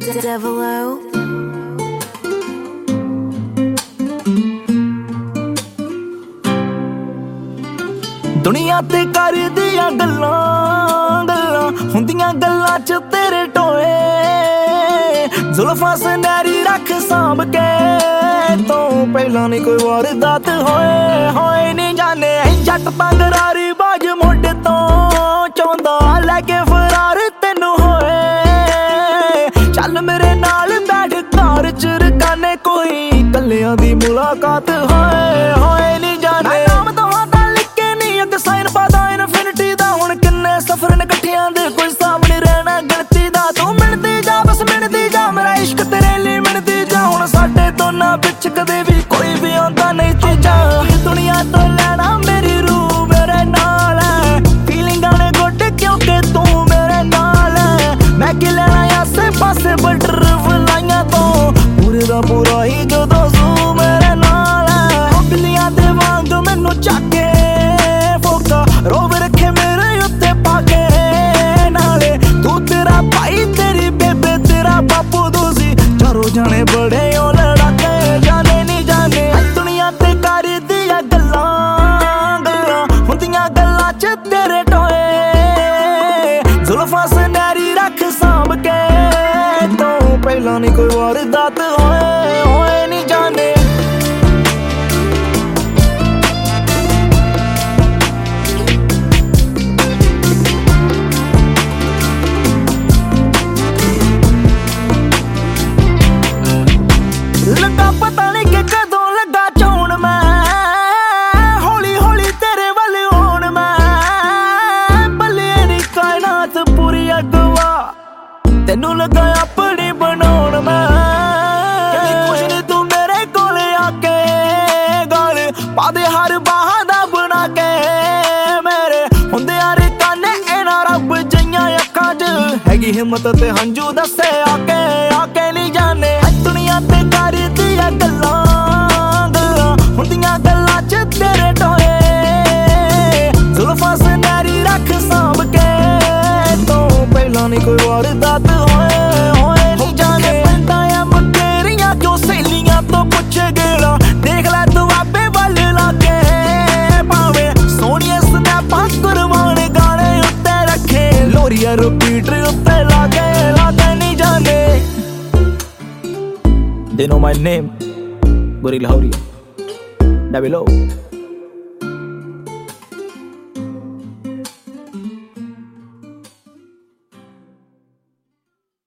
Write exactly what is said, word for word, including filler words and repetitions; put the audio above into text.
Devilo दुनिया ते कर दिया गल्लां गल्लां हुंदियां गल्लां च तेरे टोए जुल्फां सुनहरी रख सांभ के तो पहला नहीं कोई वारदात होए होए नहीं जाने जट तंगरारी बाज मोढे तो चौंदा लैके फरार तेनू होए चल मेरे नाल बैठ घर च रकाने कोई कल्लियां दी मुलाकात होए होए नहीं जाने साइन पादा इनफिनिटी दा हुण किन्ने सफर ने कट्ठियां दे कोई सामने रहना गिनती दा तू मिलदी जा बस मिलदी जा मेरा इश्क तेरे लिए मिलदी जा हुण साडे दोनां विच कदे भी कोई भी आंदा नहीं चीजा दुनिया तो लेना मेरी रूह मेरे नाल है फीलिंगां ने गुड क्योंकि तू मेरे नाल है मैं कि लेना आसे पासे बटर फलाइयां तो पूरे दा पूरा ही जदों जू मेरे नाल है बिल्लियां दे वांग मैनू चाके रोब रखे मेरे उत्ते पाके नाले तू तेरा भाई तेरी बेबे तेरा बापू दूसी चारों जाने बड़े ओ लड़ाके जाने नहीं जाने दुनिया ते कर दिया गल्लां गल्लां हुंदियां गल्लां च तेरे टोए जुल्फां सुनहरी रख सांभ के तो पहला नहीं कोई वारदात होए होए नहीं जाने लगा पता नहीं कि कदों लगा चौन मैं हौली हौली तेरे वाल होण मैं भले नी कायनात पूरी अगवा तेनू लगा अपनी बनाउण मैं कुछ नहीं तू मेरे कोले आके गल पादे हर बहाना बना के मेरे हुंदे यार काने इना रब जइयां अखां च हैगी हिम्मत ते हंजू दसे आके आके नहीं जाने दुनिया ते कर दिया गल्लां गल्लां हुंदियां गल्लां च तेरे टोए जुल्फां सुनहरी रख सांभ के तो पहला नहीं कोई वारदात होए होए नहीं जाने बनदा ऐ मकेरियां क्यों सहेलियां तो पुछे गेड़ा देख लै तू आपे वल लाके भावे सोहणियां स्नैपां कुरबान गाने उत्ते रखे लोरिया रिपीट उत्ते लाके लाके नहीं जाने They know my name, Gorilla Hauria, Devilo.